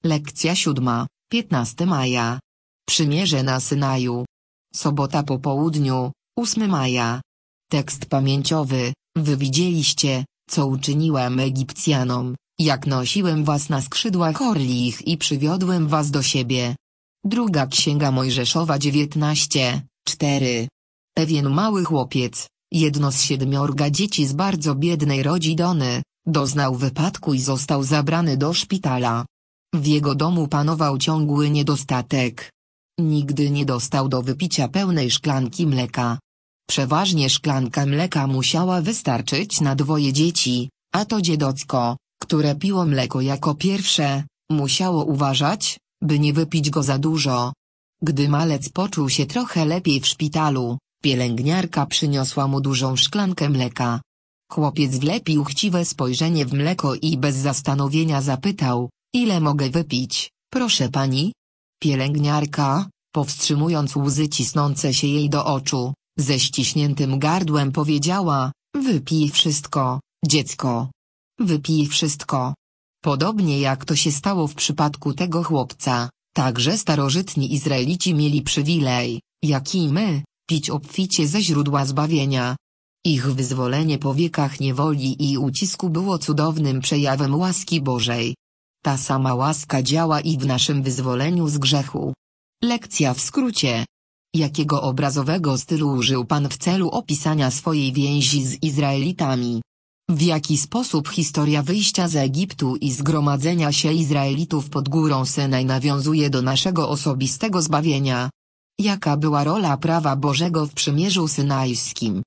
Lekcja 7, 15 maja. Przymierze na Synaju. Sobota po południu, 8 maja. Tekst pamięciowy. Wy widzieliście, co uczyniłem Egipcjanom, jak nosiłem was na skrzydłach orlich i przywiodłem was do siebie. Druga Księga Mojżeszowa 19:4. Pewien mały chłopiec, jedno z 7 dzieci z bardzo biednej rodziny, doznał wypadku i został zabrany do szpitala. W jego domu panował ciągły niedostatek. Nigdy nie dostał do wypicia pełnej szklanki mleka. Przeważnie szklanka mleka musiała wystarczyć na 2 dzieci, a to dziecko, które piło mleko jako pierwsze, musiało uważać, by nie wypić go za dużo. Gdy malec poczuł się trochę lepiej w szpitalu, pielęgniarka przyniosła mu dużą szklankę mleka. Chłopiec wlepił chciwe spojrzenie w mleko i bez zastanowienia zapytał: ile mogę wypić, proszę pani? Pielęgniarka, powstrzymując łzy cisnące się jej do oczu, ze ściśniętym gardłem powiedziała: wypij wszystko, dziecko. Wypij wszystko. Podobnie jak to się stało w przypadku tego chłopca, także starożytni Izraelici mieli przywilej, jak i my, pić obficie ze źródła zbawienia. Ich wyzwolenie po wiekach niewoli i ucisku było cudownym przejawem łaski Bożej. Ta sama łaska działa i w naszym wyzwoleniu z grzechu. Lekcja w skrócie. Jakiego obrazowego stylu użył Pan w celu opisania swojej więzi z Izraelitami? W jaki sposób historia wyjścia z Egiptu i zgromadzenia się Izraelitów pod górą Synaj nawiązuje do naszego osobistego zbawienia? Jaka była rola prawa Bożego w przymierzu synajskim?